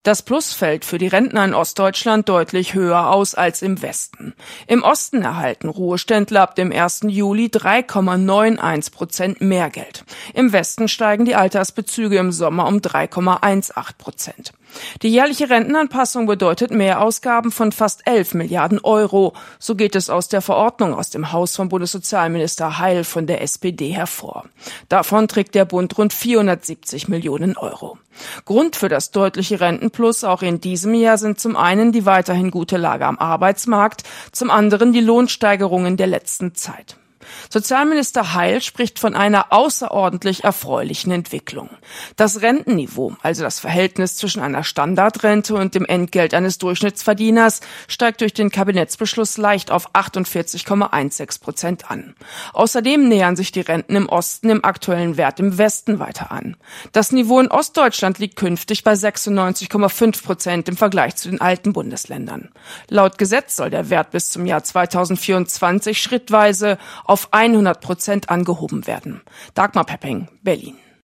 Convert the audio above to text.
Das Plus fällt für die Rentner in Ostdeutschland deutlich höher aus als im Westen. Im Osten erhalten Ruheständler ab dem 1. Juli 3,91% mehr Geld. Im Westen steigen die Altersbezüge im Sommer um 3,18%. Die jährliche Rentenanpassung bedeutet Mehrausgaben von fast 11 Milliarden Euro. So geht es aus der Verordnung aus dem Haus von Bundessozialminister Heil von der SPD hervor. Davon trägt der Bund rund 470 Millionen Euro. Grund für das deutliche Rentenplus auch in diesem Jahr sind zum einen die weiterhin gute Lage am Arbeitsmarkt, zum anderen die Lohnsteigerungen der letzten Zeit. Sozialminister Heil spricht von einer außerordentlich erfreulichen Entwicklung. Das Rentenniveau, also das Verhältnis zwischen einer Standardrente und dem Entgelt eines Durchschnittsverdieners, steigt durch den Kabinettsbeschluss leicht auf 48,16% an. Außerdem nähern sich die Renten im Osten im aktuellen Wert im Westen weiter an. Das Niveau in Ostdeutschland liegt künftig bei 96,5% im Vergleich zu den alten Bundesländern. Laut Gesetz soll der Wert bis zum Jahr 2024 schrittweise auf 100% angehoben werden. Dagmar Pepping, Berlin.